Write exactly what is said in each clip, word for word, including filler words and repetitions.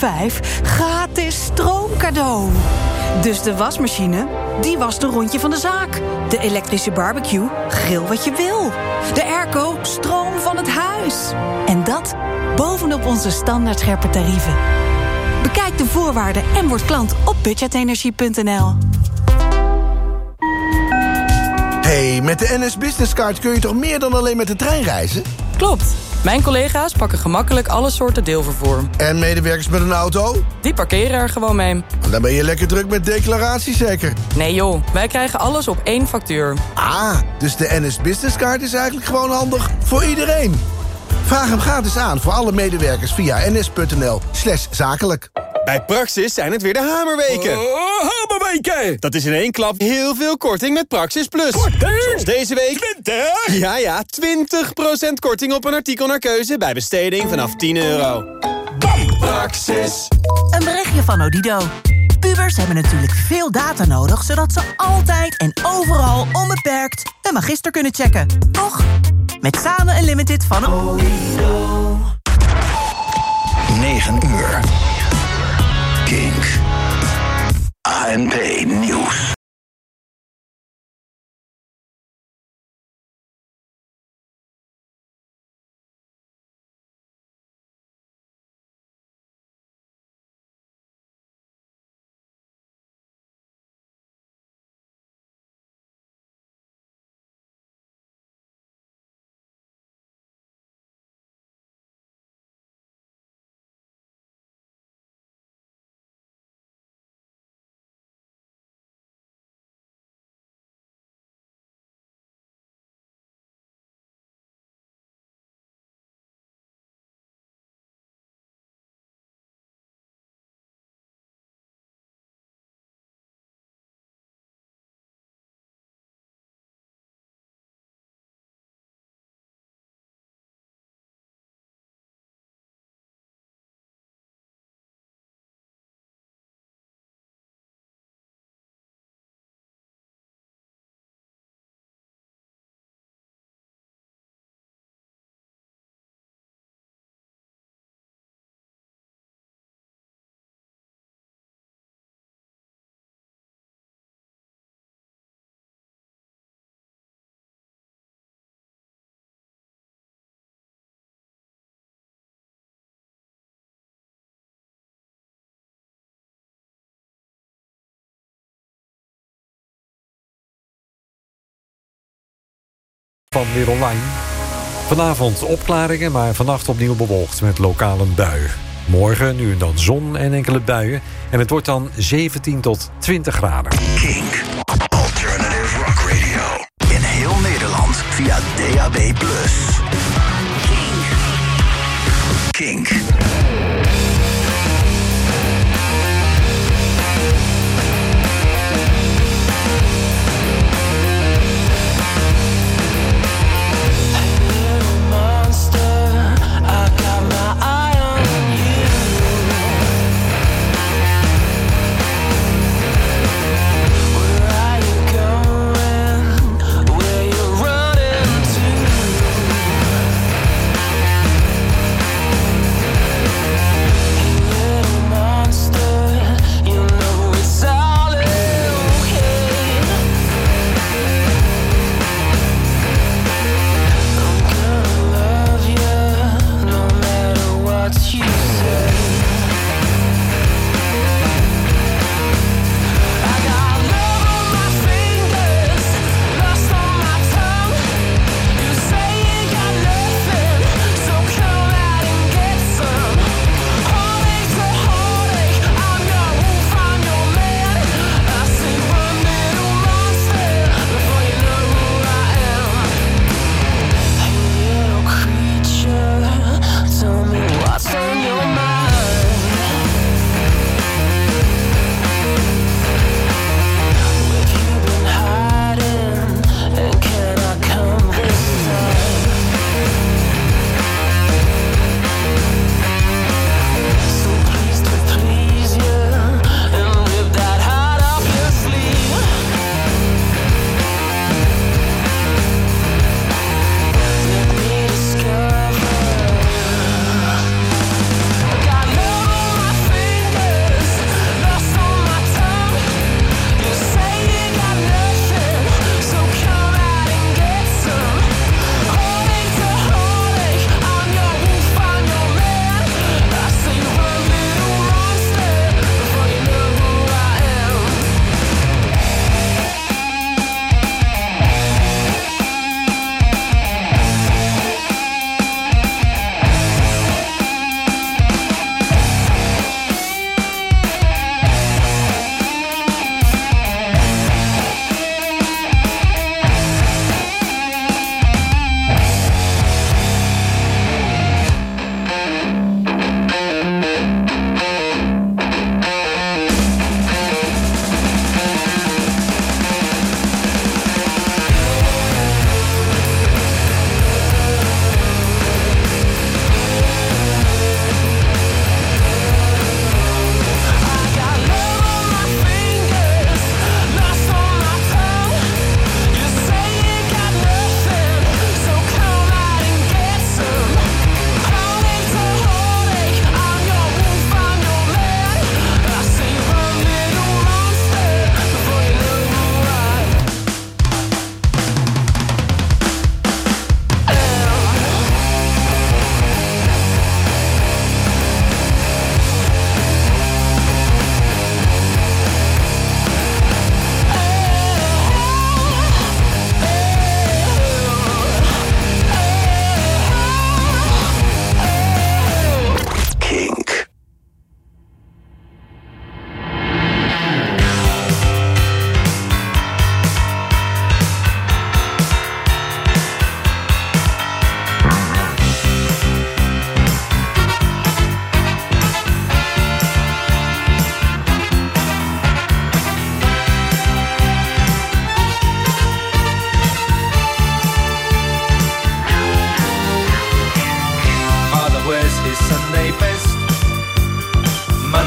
vijf gratis stroomcadeau. Dus de wasmachine, die wast een rondje van de zaak. De elektrische barbecue, grill wat je wil. De airco, stroom van het huis. En dat bovenop onze standaard scherpe tarieven. Bekijk de voorwaarden en word klant op budgetenergie punt n l. Hey, met de N S Business Card kun je toch meer dan alleen met de trein reizen? Klopt. Mijn collega's pakken gemakkelijk alle soorten deelvervoer. En medewerkers met een auto? Die parkeren er gewoon mee. Dan ben je lekker druk met declaratie zeker? Nee joh, wij krijgen alles op één factuur. Ah, dus de N S Business Card is eigenlijk gewoon handig voor iedereen. Vraag hem gratis aan voor alle medewerkers via ns.nl slash zakelijk. Bij Praxis zijn het weer de hamerweken. Oh, hamerweken! Dat is in één klap heel veel korting met Praxis Plus. Korting? Zoals deze week. twintig? Ja, ja, twintig procent korting op een artikel naar keuze bij besteding vanaf tien euro. Bam! Praxis. Een berichtje van Odido. Pubers hebben natuurlijk veel data nodig, zodat ze altijd en overal onbeperkt de magister kunnen checken. Toch? Met Samen Unlimited van Odido. negen uur. Kink. A N P Nieuws. Van Weer Online. Vanavond opklaringen, maar vannacht opnieuw bewolkt met lokale buien. Morgen nu en dan zon en enkele buien. En het wordt dan zeventien tot twintig graden. Kink. Alternative Rock Radio. In heel Nederland via D A B plus. Kink. Kink.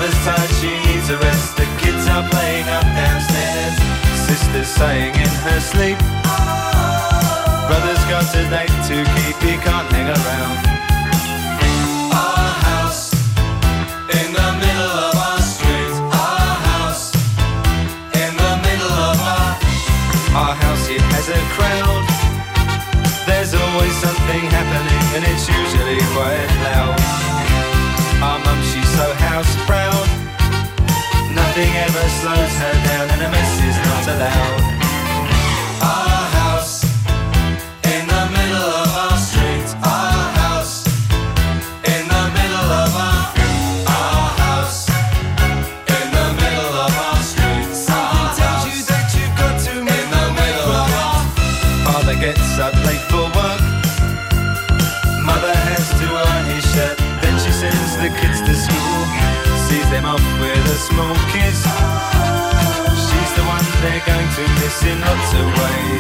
Mother's tired, she needs a rest. The kids are playing up downstairs. Sister's saying in her sleep, brother's got a date to keep, he can't hang around. Our house in the middle of our street. Our house in the middle of our Our house, it has a crowd. There's always something happening and it's usually quite loud. Our mum, she's so house proud. Nothing ever slows her down and a mess is not allowed. Our house in the middle of our street. Our house in the middle of our Our house in the middle of our street. Something tells you that you've got to make in the middle of our Father gets up late for work. Mother has to iron his shirt. Then she sends the kids to school, sees them off with a small kiss. She's the one they're going to miss in lots of ways.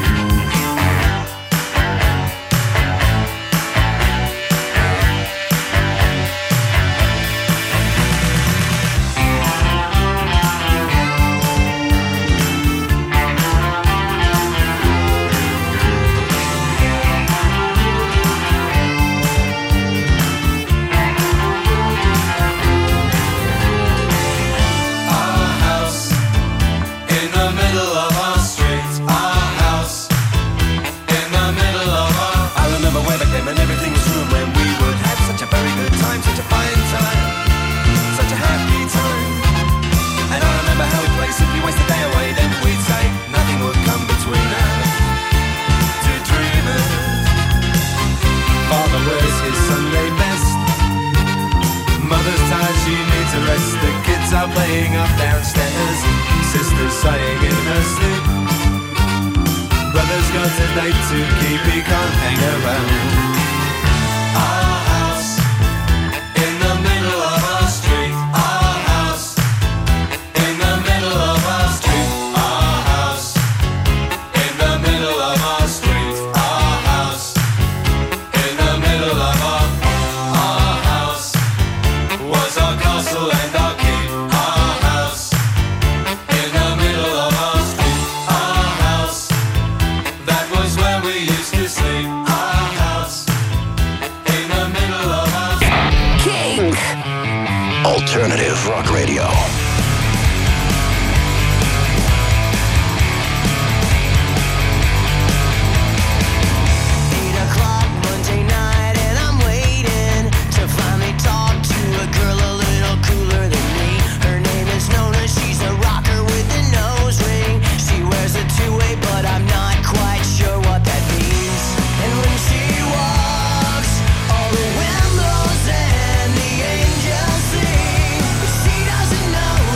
Playing up downstairs, sister's sighing in her sleep. Brother's got a date to keep, he can't hang around. Our house in the middle of our street. Our house in the middle of our street. Our house in the middle of our street. Our house in the middle of our Our house was our castle and our king. Alternative Rock Radio. She doesn't know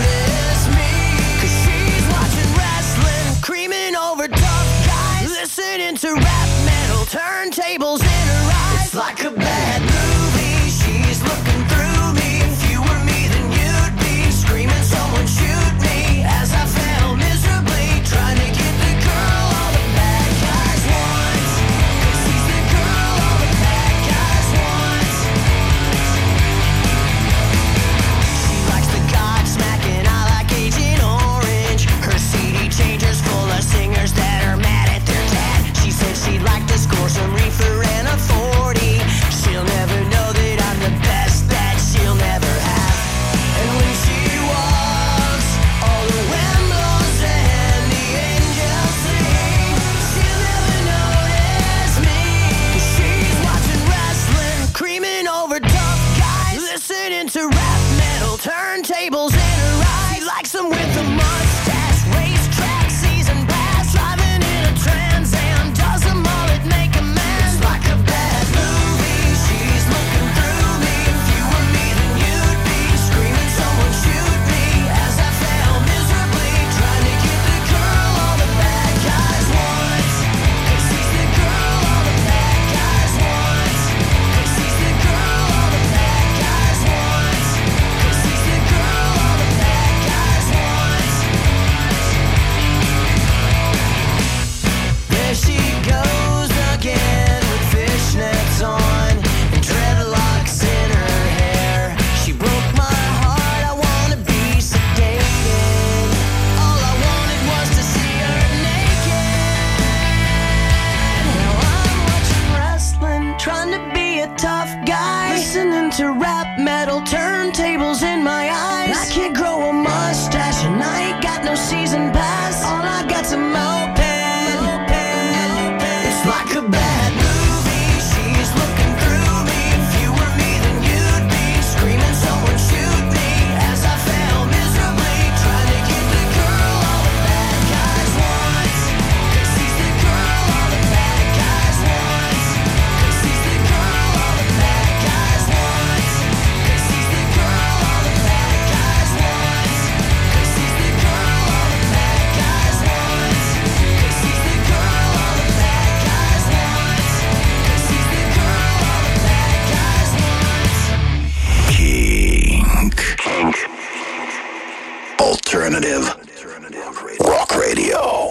Alternative Rock Radio.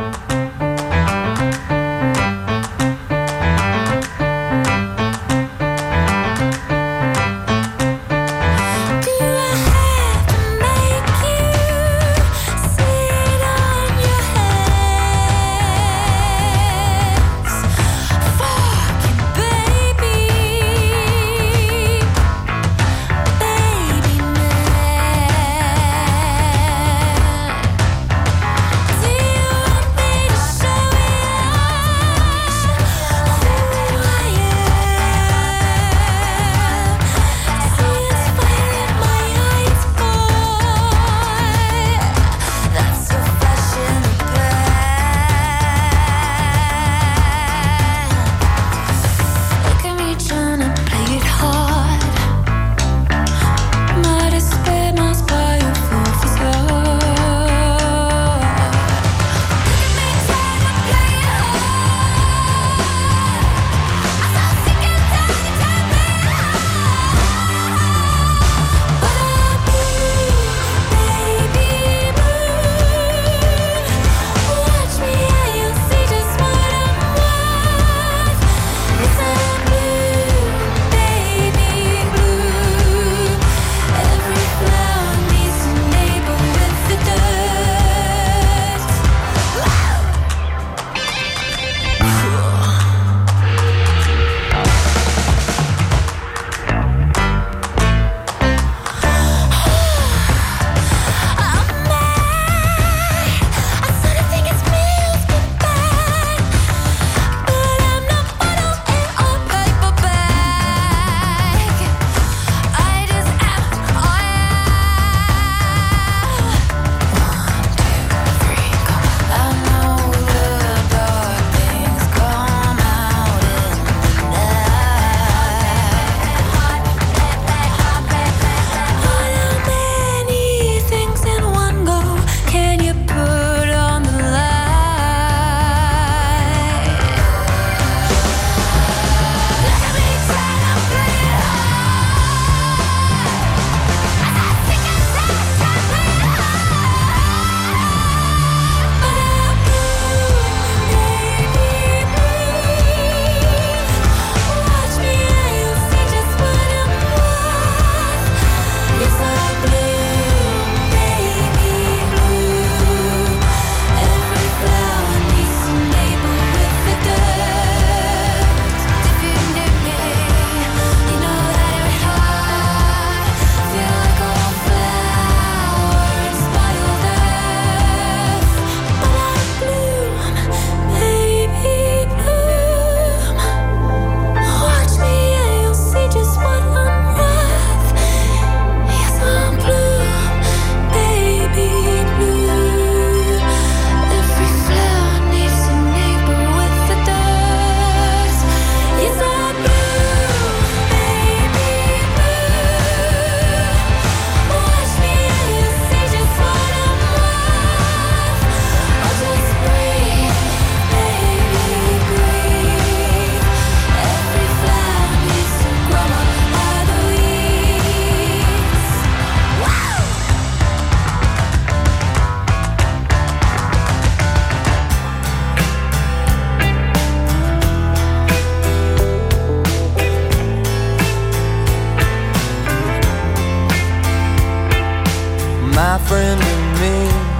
my friend and me,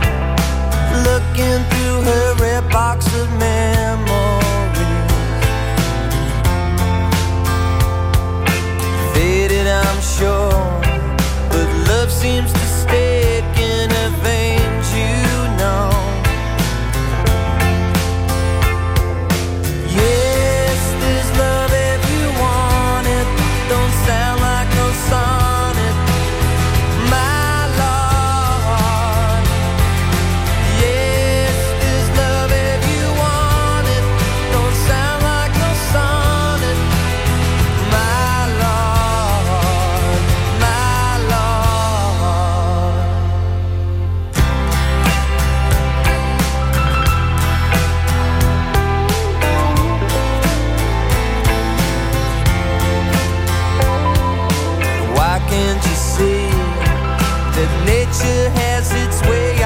looking through her red box of memories. Faded, I'm sure, but love seems to stick in her veins, you know. Yes, there's love if you want it, don't sound like no sonnet, my Lord. Yes, there's love if you want it, don't sound like no sonnet, my Lord, my Lord. Why can't you see that nature has its way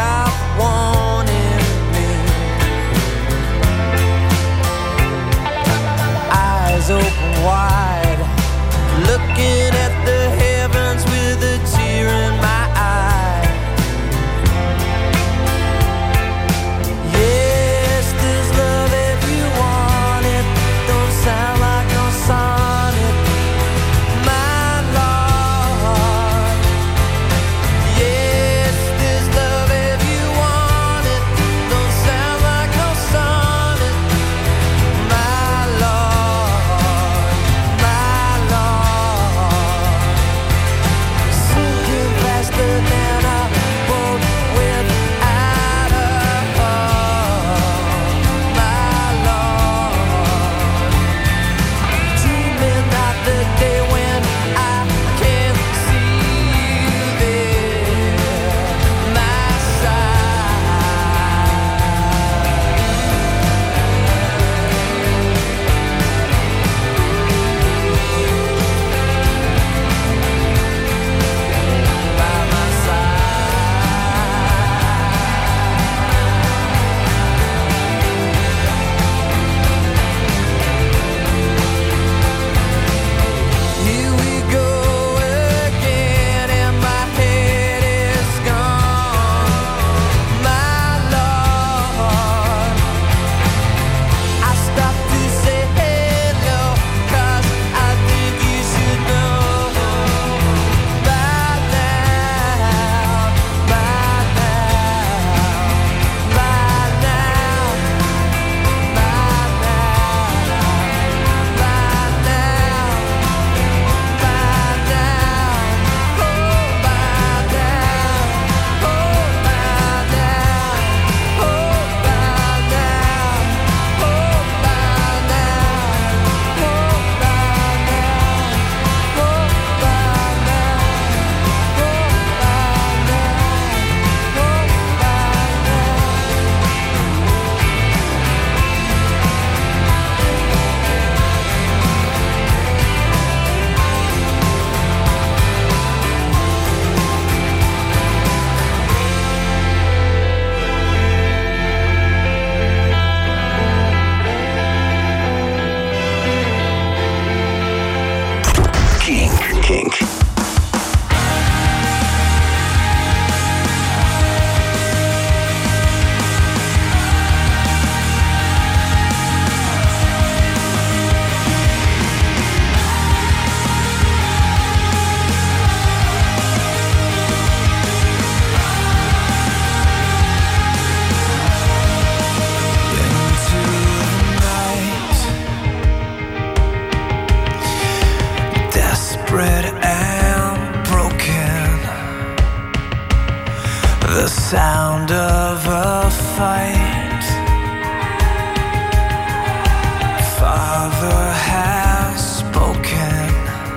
The sound of a fight. Father has spoken.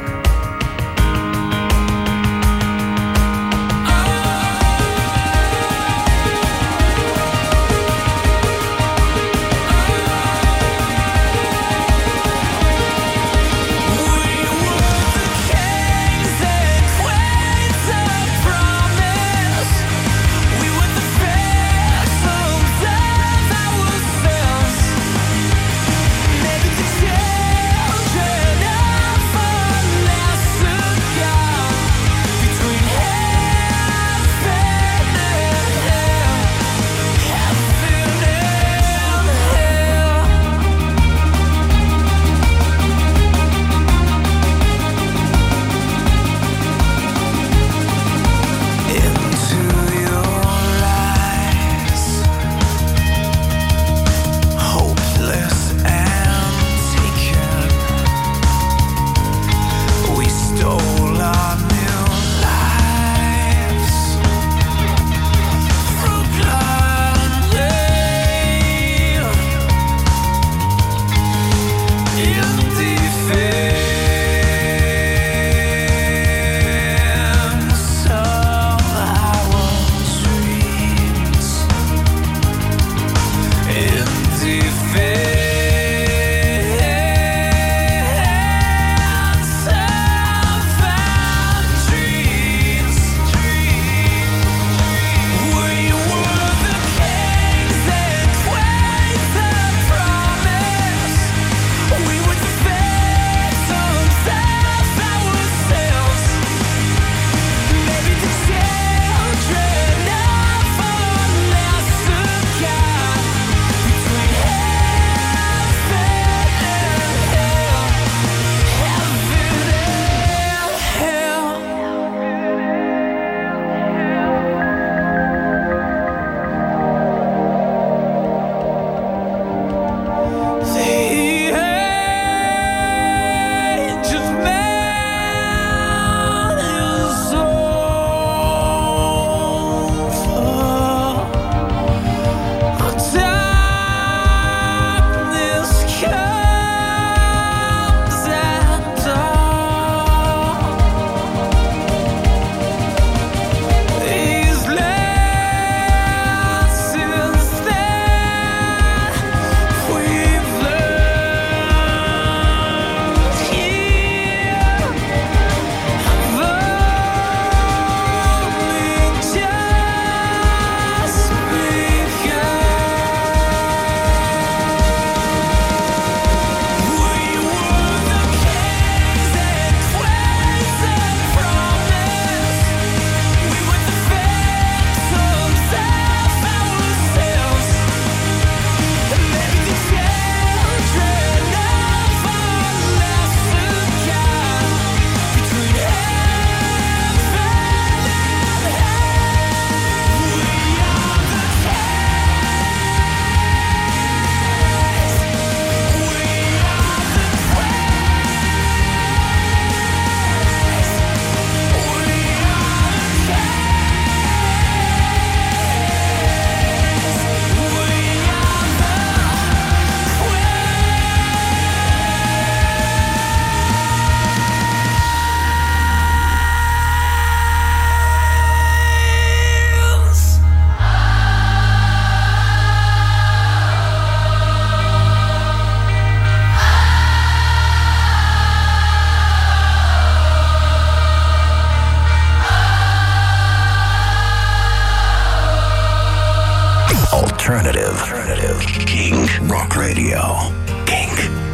Alternative. Alternative. King Rock Radio. King.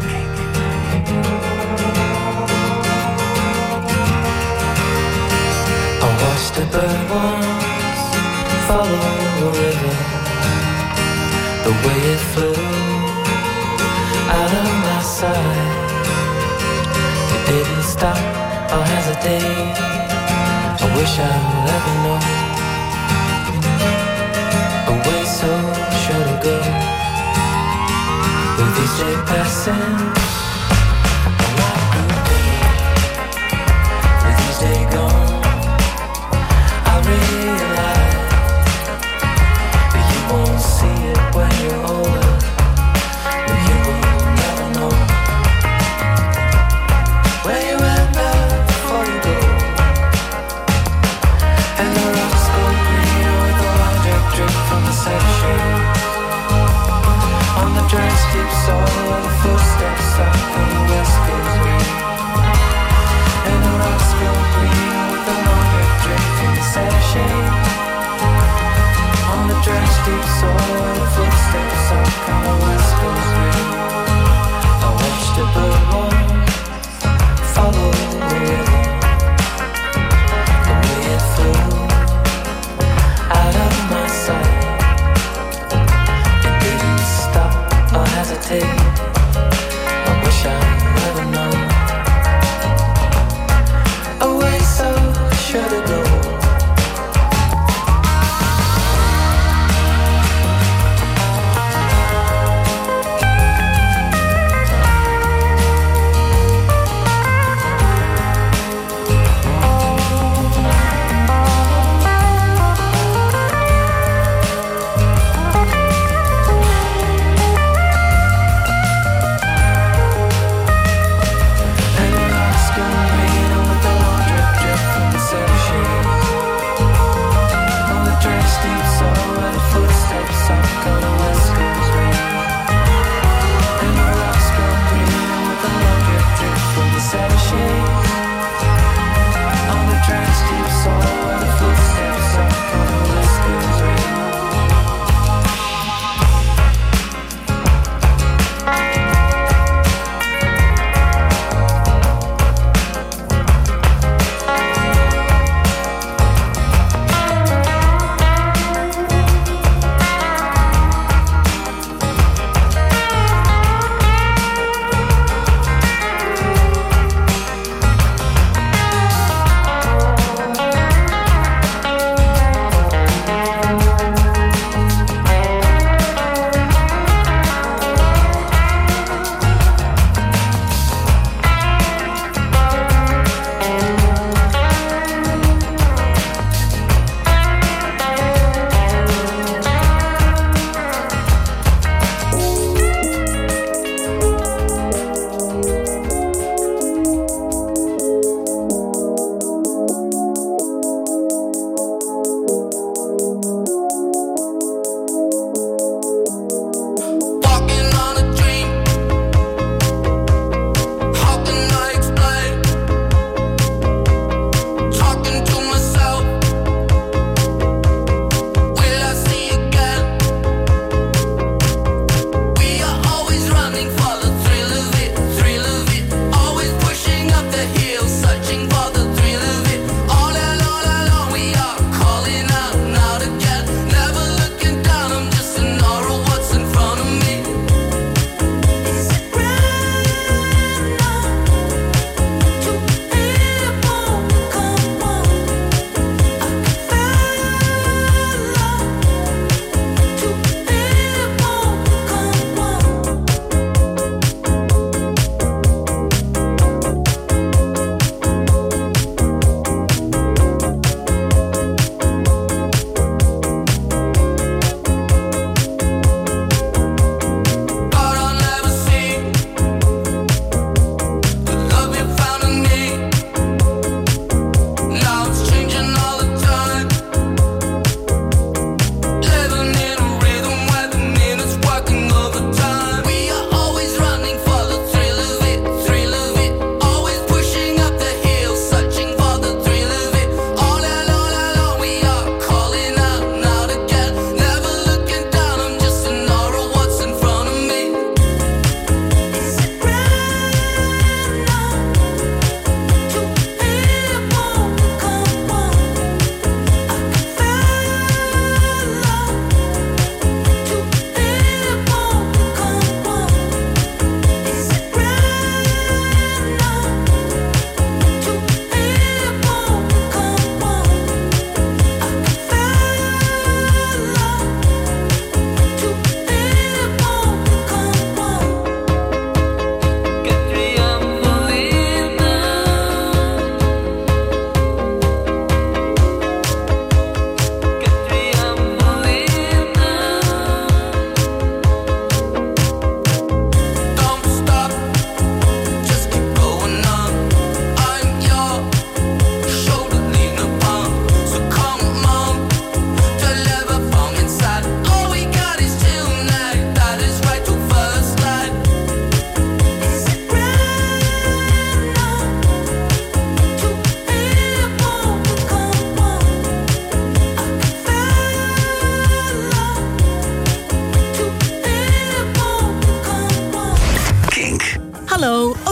I watched a bird once follow the river, the way it flew out of my sight. It didn't stop or hesitate. I wish I would ever know. Away so sure to go. With each day passing, a light grew dim. With each day gone, I realized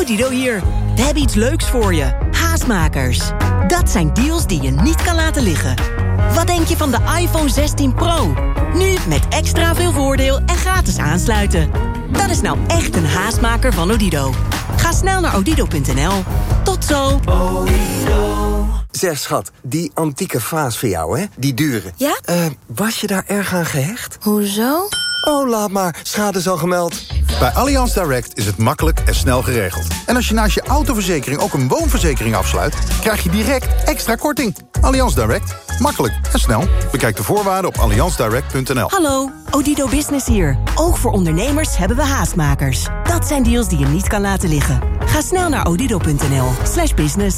Odido hier. We hebben iets leuks voor je. Haastmakers. Dat zijn deals die je niet kan laten liggen. Wat denk je van de iPhone zestien Pro? Nu met extra veel voordeel en gratis aansluiten. Dat is nou echt een haastmaker van Odido. Ga snel naar odido punt n l. Tot zo. Zeg, schat, die antieke vaas van jou, hè? Die dure. Ja? Uh, was je daar erg aan gehecht? Hoezo? Oh, laat maar. Schade is al gemeld. Bij Allianz Direct is het makkelijk en snel geregeld. En als je naast je autoverzekering ook een woonverzekering afsluit, krijg je direct extra korting. Allianz Direct. Makkelijk en snel. Bekijk de voorwaarden op allianz direct punt n l. Hallo, Odido Business hier. Ook voor ondernemers hebben we haastmakers. Dat zijn deals die je niet kan laten liggen. Ga snel naar odido punt n l slash business.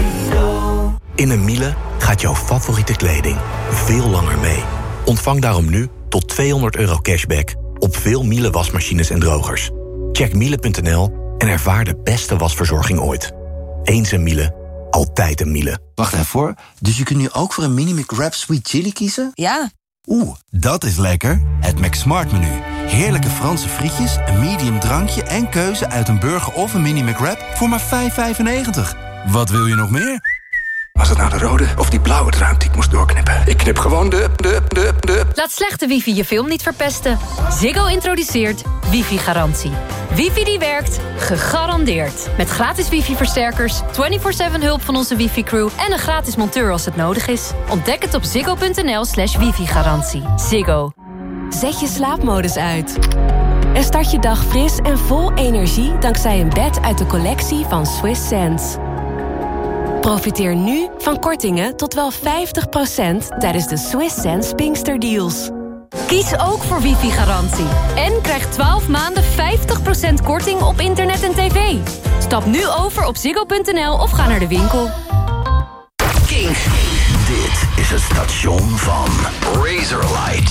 In een Miele gaat jouw favoriete kleding veel langer mee. Ontvang daarom nu tot tweehonderd euro cashback op veel Miele wasmachines en drogers. Check miele punt n l en ervaar de beste wasverzorging ooit. Eens een Miele, altijd een Miele. Wacht even hoor, dus je kunt nu ook voor een mini McWrap Sweet Chili kiezen? Ja. Oeh, dat is lekker. Het McSmart menu. Heerlijke Franse frietjes, een medium drankje en keuze uit een burger of een mini McWrap voor maar vijf vijfennegentig. Wat wil je nog meer? Was het nou de rode of die blauwe druim die ik moest doorknippen? Ik knip gewoon de, de, de, de... Laat slechte wifi je film niet verpesten. Ziggo introduceert wifi-garantie. Wifi die werkt, gegarandeerd. Met gratis wifi-versterkers, vierentwintig zeven hulp van onze wifi-crew... en een gratis monteur als het nodig is. Ontdek het op ziggo punt n l slash wifi-garantie. Ziggo. Zet je slaapmodus uit. En start je dag fris en vol energie... dankzij een bed uit de collectie van Swiss Sense. Profiteer nu van kortingen tot wel vijftig procent tijdens de Swiss Sense Pinkster Deals. Kies ook voor wifi-garantie. En krijg twaalf maanden vijftig procent korting op internet en tv. Stap nu over op ziggo punt n l of ga naar de winkel. Kink. Dit is het station van Razorlight.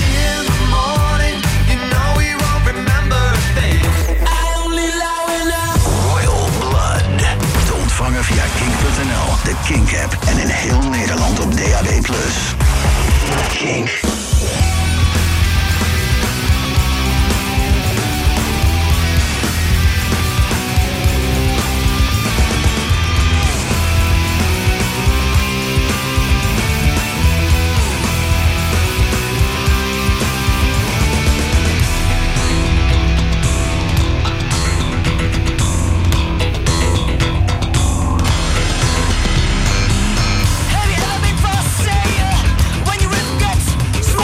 Royal Blood. Te ontvangen via kink punt n l, de Kink-app en in heel Nederland op D A B plus. Kink. Have you ever been for sale? When you regret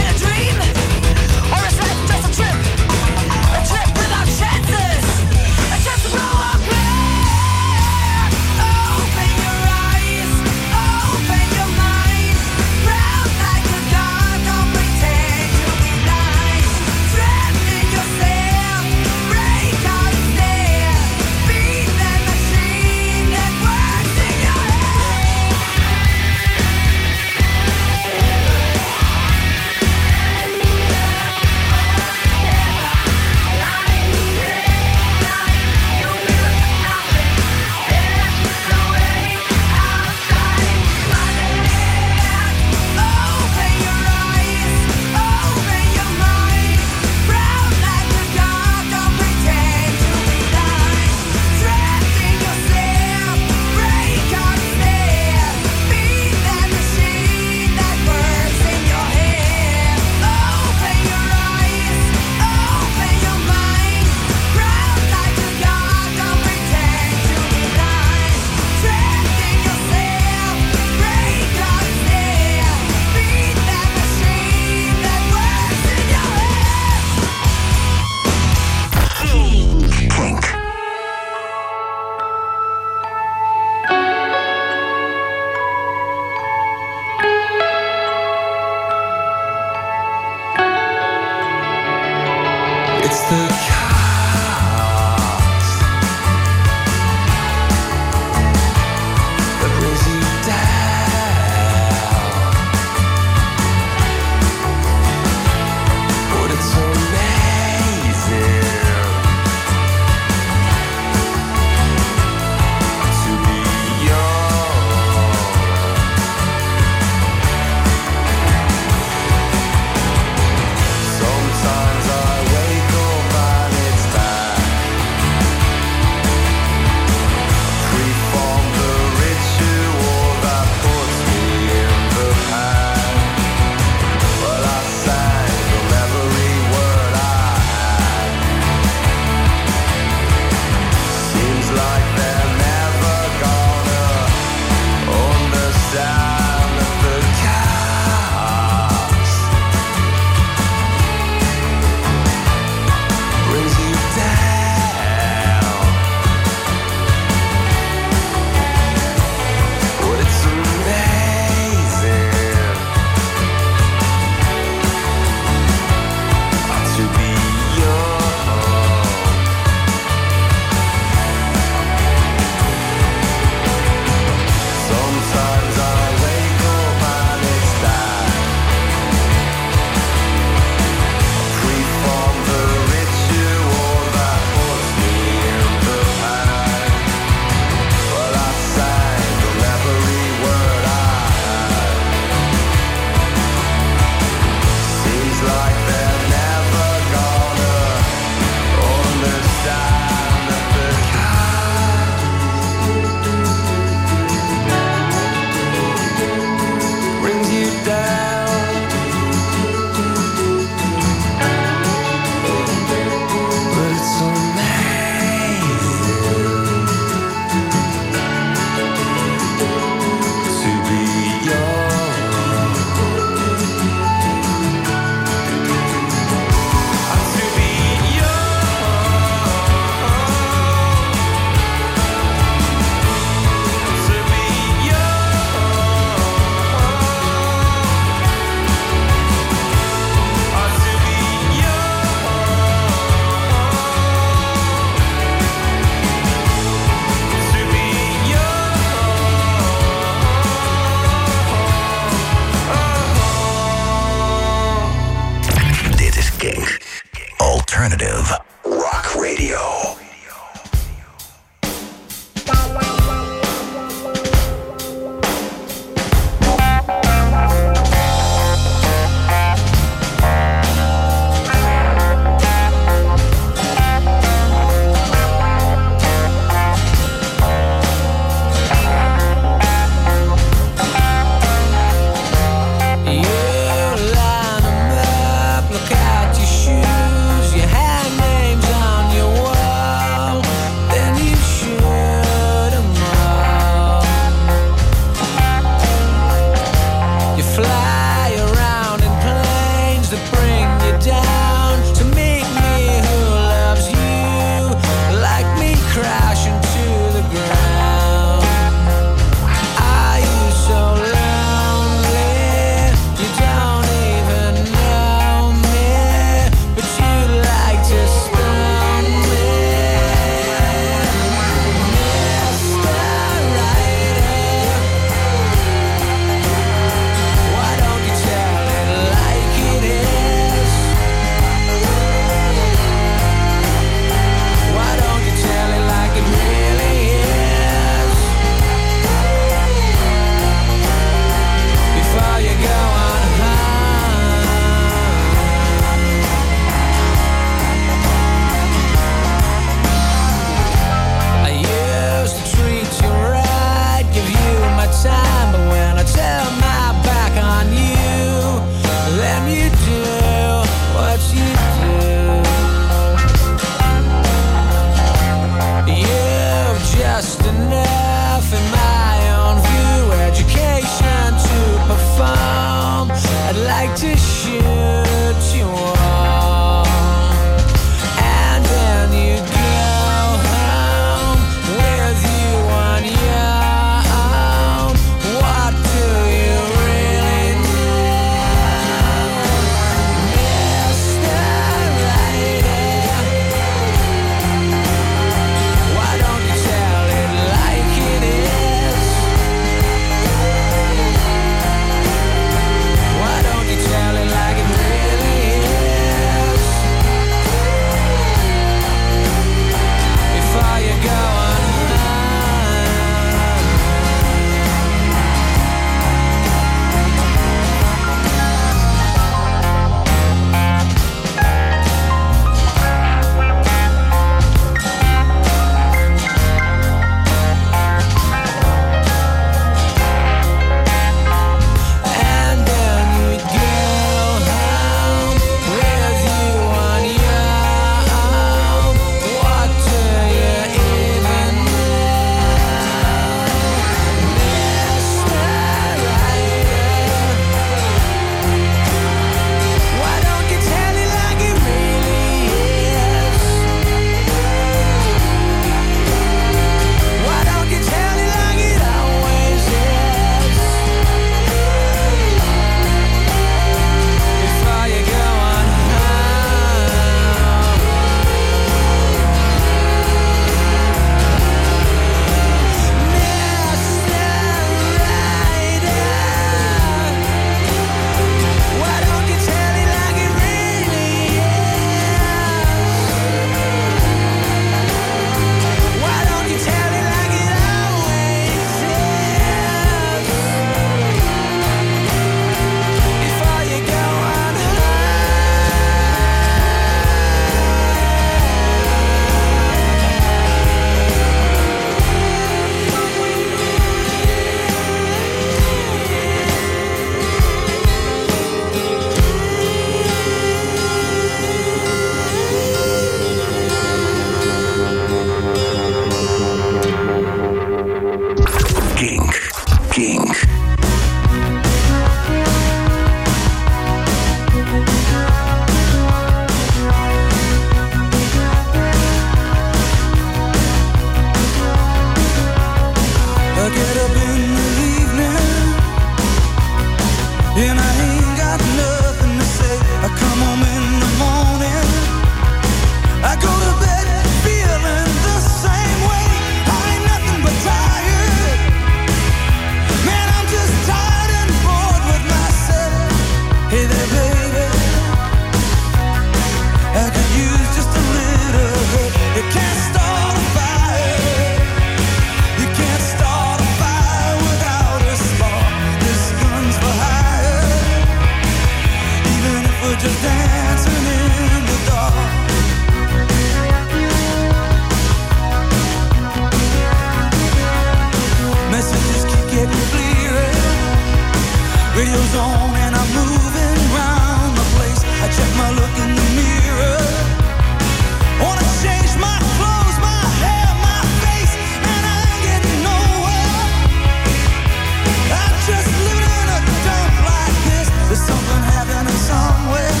Radio's on and I'm moving round the place. I check my look in the mirror. Wanna change my clothes, my hair, my face, and I ain't getting nowhere. I just lived in a dump like this. There's something happening somewhere.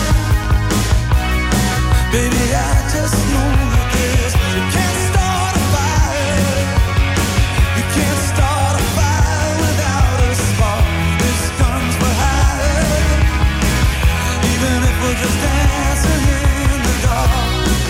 Baby, I just know that this. You can't start a fire. You can't start a fire without a spark. This gun's for hire. Even if we're just dancing in the dark.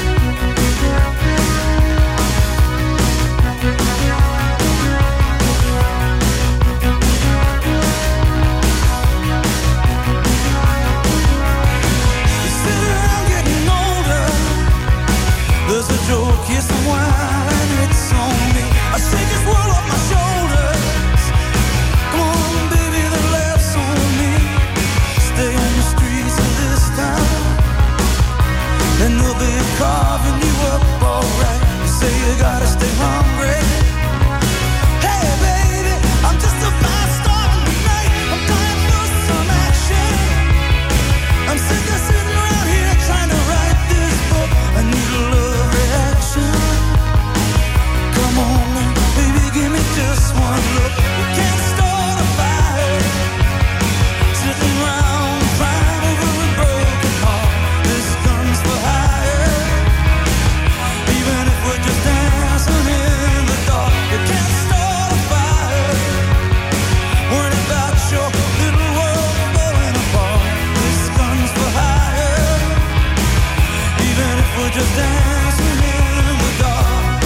You sit around getting older. There's a joke, here's some wine, and it's on me. I shake this world off my shoulders. Come on, baby, the laughs on me. Stay on the streets of this town, and they'll be carving you up alright. You say you gotta stay hungry. Hey, baby, I'm just a fast star tonight. I'm dying for some action. I'm sick of sitting around here trying to write this book. I need a love reaction. Come on, baby, give me just one look. You can't start a fire. Sitting around crying over a broken heart. This gun's for hire. Even if we're just dancing in the dark. You can't start a fire. Worrying about your little world falling apart. This gun's for hire. Even if we're just dancing in the dark.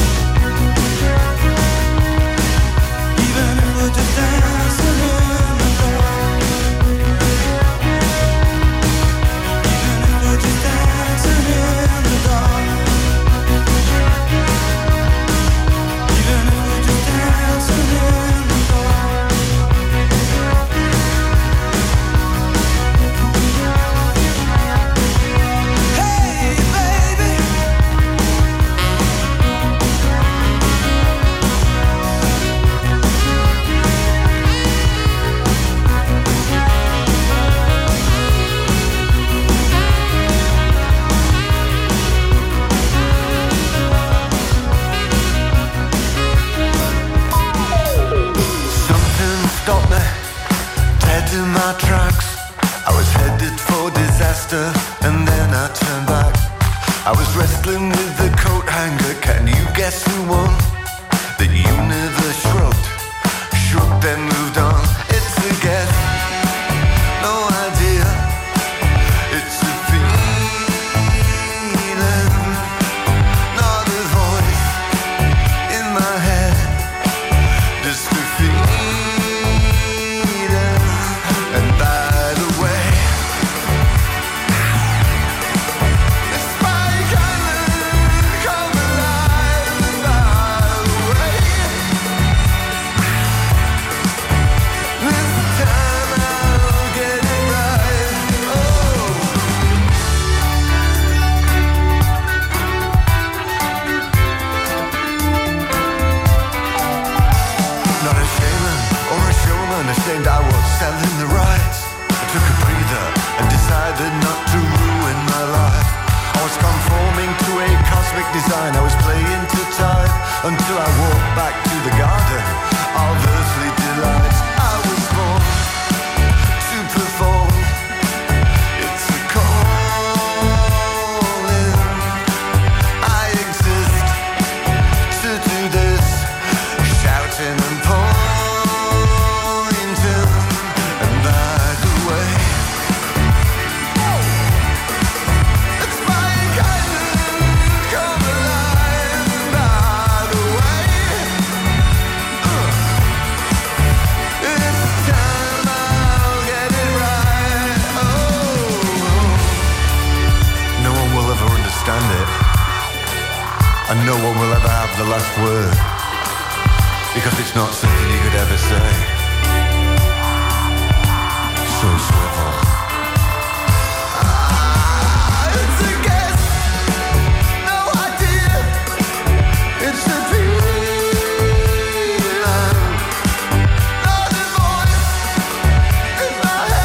Even if we're just dancing in the dark. Even if we're just dancing in the dark. Even if we're just dancing in the dark. Hey, baby. Something stopped me, dead in my tracks. I was headed for disaster, and then I turned back. I was wrestling with the coat hanger. Can you guess who won? The universe shrugged, shook, then moved on. It's a guess, no idea. It's a feeling, not a voice in my head. Just a feeling. And by the way, this Spike Island come alive. And by the way, this time I'll get it right. Oh. Not a shaman or a showman, ashamed I was selling the rights. I took a breather and decided not to ruin my life. I was conforming to a cosmic design. I was playing to time until I walked back to the garden of earthly delights. I was born to perform. It's a calling. I exist to do this, shouting and pointing. And by the way, it's Spike Island come alive. And by the way, uh, this time I'll get it right. Oh, no one will ever understand it, and no one will ever have the last word, because it's not something you could ever say. So swivel. Ah, it's a guess, no idea. It's a feeling, not a voice in my head.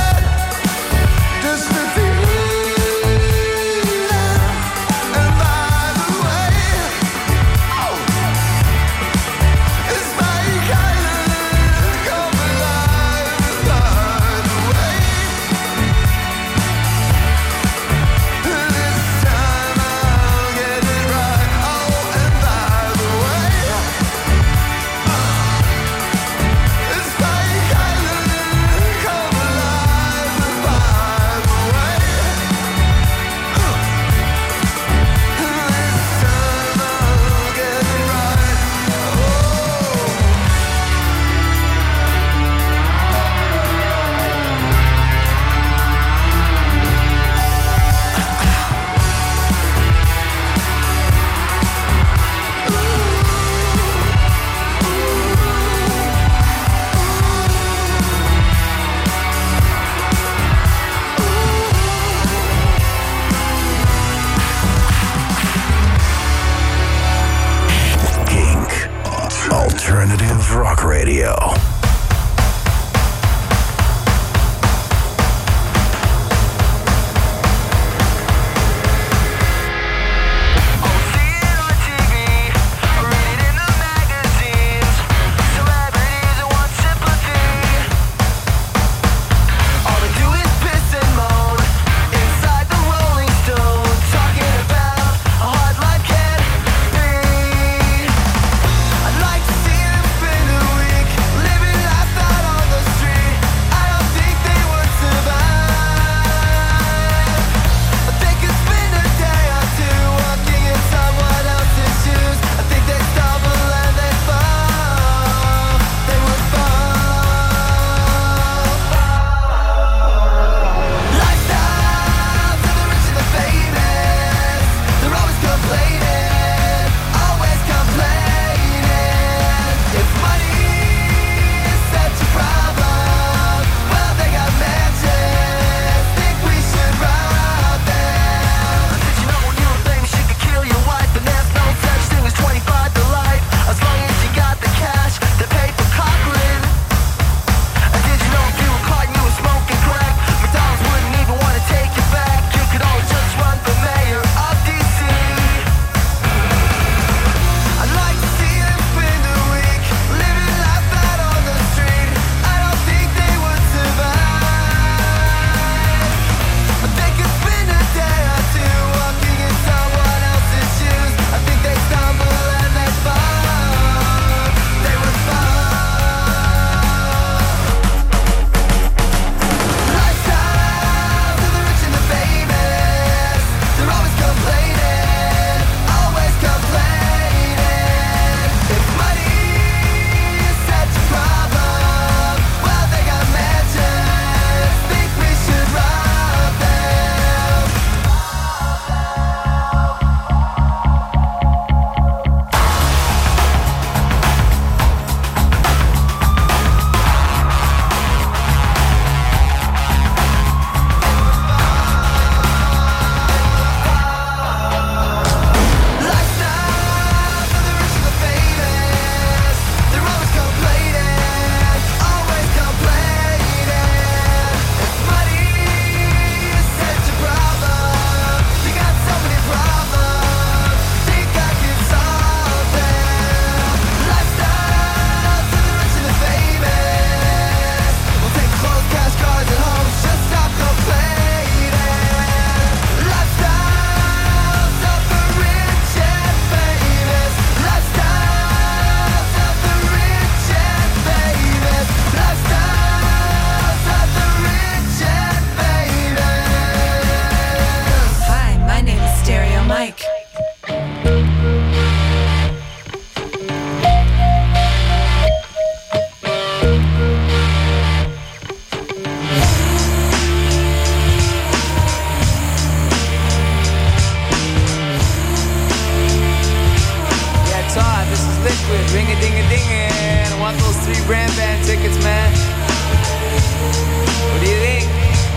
man band tickets, man. What do you think?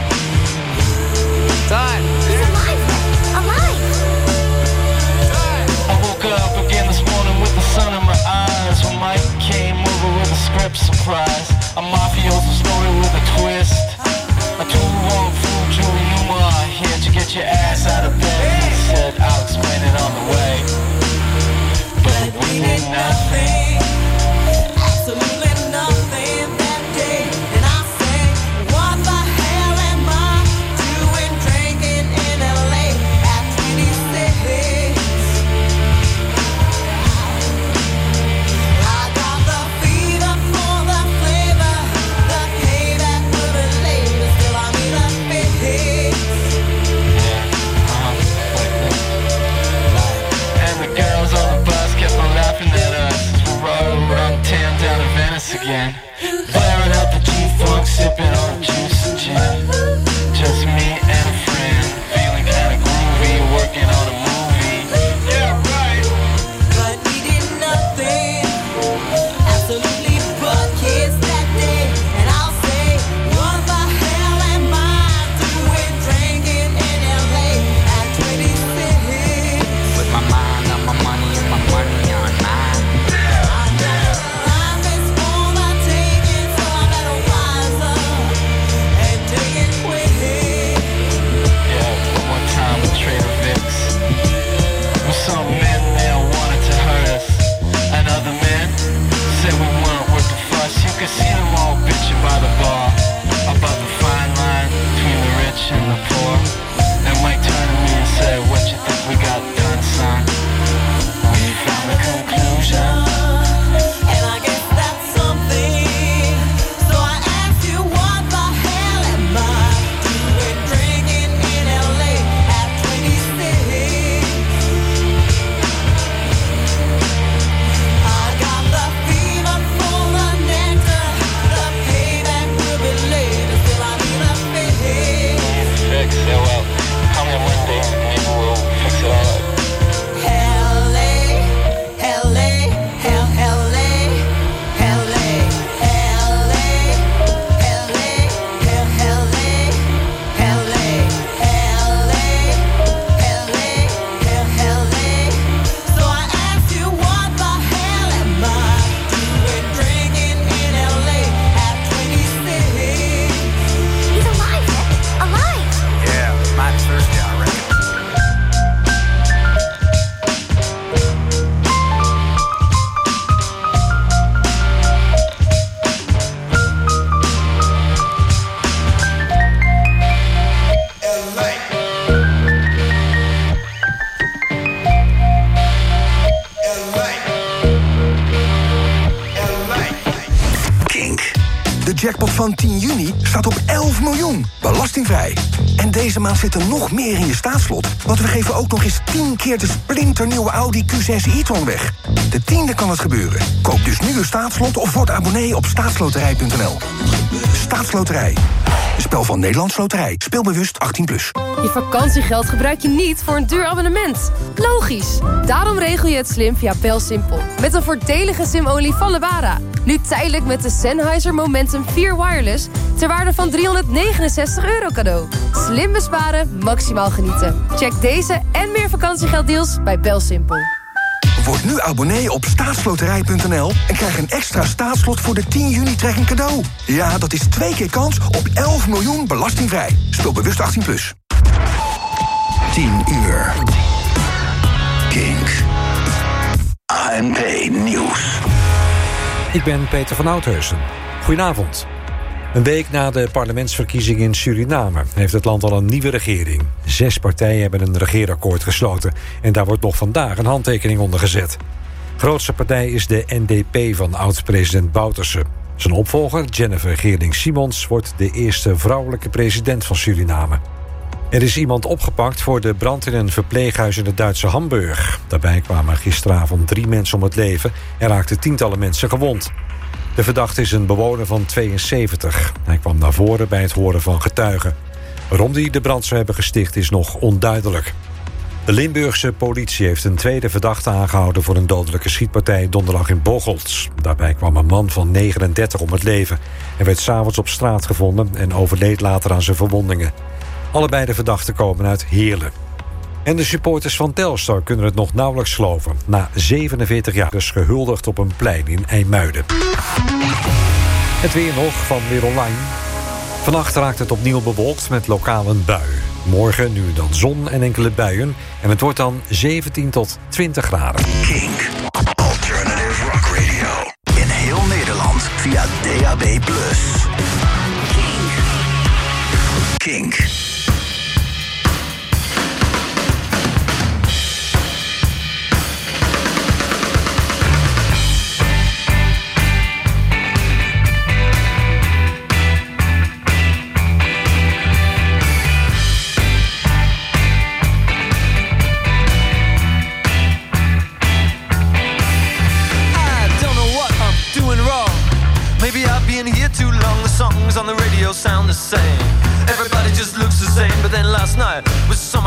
Todd? He's alive, alive. I woke up again this morning with the sun in my eyes when Mike came over with a script surprise. A mafioso story with a twist. A two-wrong fool, Julie Newmar, here to get your ass out of bed. He said, I'll explain it on the way. But we did nothing, absolutely nothing that day. And I say, what the hell am I doing drinking in L A at twenty-six? I got the fever for the flavor, the payback will be later. Still I need a fix. And the girls on the bus kept on laughing at us as we rode around town down to Venice again. Blaring out the G-Funk, sipping on juice and gin. Just me and a friend, feeling kinda groovy, working on a movie. Yeah, right. But we did nothing, absolutely but kiss that day. And I'll say, what the hell am I doing drinking in L A at twenty-six? With my mind on my money and my money on mine. I know life is for the taking, so I better wise up and take it quick. Yeah, one more time with Trader Vic's. With some men there wanted to hurt us, and other men said we weren't worth the fuss. You could see them all bitching by the bar about the fine line between the rich and the poor. And Mike turned to me and said, what you think we got done, son? We found the conclusion, and I guess that's something. So I asked you, what the hell am I doing drinking in L A at twenty-six? I got the fever for the nectar, the payback will be later. Still I need a fix. Fix? Yeah, well, call me on Monday, maybe we'll fix it all up. L A, L A, L L A, L A, L A, L A, L A, L A, L A, L A, L A. So I asked you, what the hell am I doing drinking in L A at twenty-six? He's alive, Rick, alive. Yeah, mighty thirsty, I reckon. Kink. De jackpot van tien juni staat op elf miljoen, belastingvrij. En deze maand zit er nog meer in je staatslot, want we geven ook nog eens tien keer de splinternieuwe Audi Q zes e-tron weg. De tiende kan het gebeuren. Koop dus nu een staatslot of word abonnee op staatsloterij punt n l. Staatsloterij. Een spel van Nederlands Loterij. Speelbewust achttien plus. Je vakantiegeld gebruik je niet voor een duur abonnement. Logisch. Daarom regel je het slim via BelSimpel. Met een voordelige sim-only van Lebara. Nu tijdelijk met de Sennheiser Momentum vier Wireless ter waarde van driehonderdnegenenzestig euro cadeau. Slim besparen, maximaal genieten. Check deze en meer vakantiegelddeals bij BelSimpel. Word nu abonnee op staatsloterij punt n l en krijg een extra staatslot voor de tien juni trekking cadeau. Ja, dat is twee keer kans op elf miljoen belastingvrij. Speel bewust achttien plus. tien uur. Kink. A N P Nieuws. Ik ben Peter van Oudheusen. Goedenavond. Een week na de parlementsverkiezingen in Suriname heeft het land al een nieuwe regering. Zes partijen hebben een regeerakkoord gesloten en daar wordt nog vandaag een handtekening onder gezet. Grootste partij is de N D P van oud-president Bouterse. Zijn opvolger, Jennifer Geerling-Simons, wordt de eerste vrouwelijke president van Suriname. Er is iemand opgepakt voor de brand in een verpleeghuis in het Duitse Hamburg. Daarbij kwamen gisteravond drie mensen om het leven en raakten tientallen mensen gewond. De verdachte is een bewoner van tweeënzeventig. Hij kwam naar voren bij het horen van getuigen. Waarom hij de brand zou hebben gesticht is nog onduidelijk. De Limburgse politie heeft een tweede verdachte aangehouden voor een dodelijke schietpartij donderdag in Bocholt. Daarbij kwam een man van negenendertig om het leven. Hij werd 's avonds op straat gevonden en overleed later aan zijn verwondingen. Allebei de verdachten komen uit Heerlen. En de supporters van Telstar kunnen het nog nauwelijks geloven. Na zevenenveertig jaar is gehuldigd op een plein in IJmuiden. Het weer nog van Weer Online. Vannacht raakt het opnieuw bewolkt met lokaal een bui. Morgen nu dan zon en enkele buien. En het wordt dan zeventien tot twintig graden. Kink. Alternative Rock Radio. In heel Nederland via D A B plus. Kink. Kink. Songs on the radio sound the same. Everybody just looks the same, but then last night was so much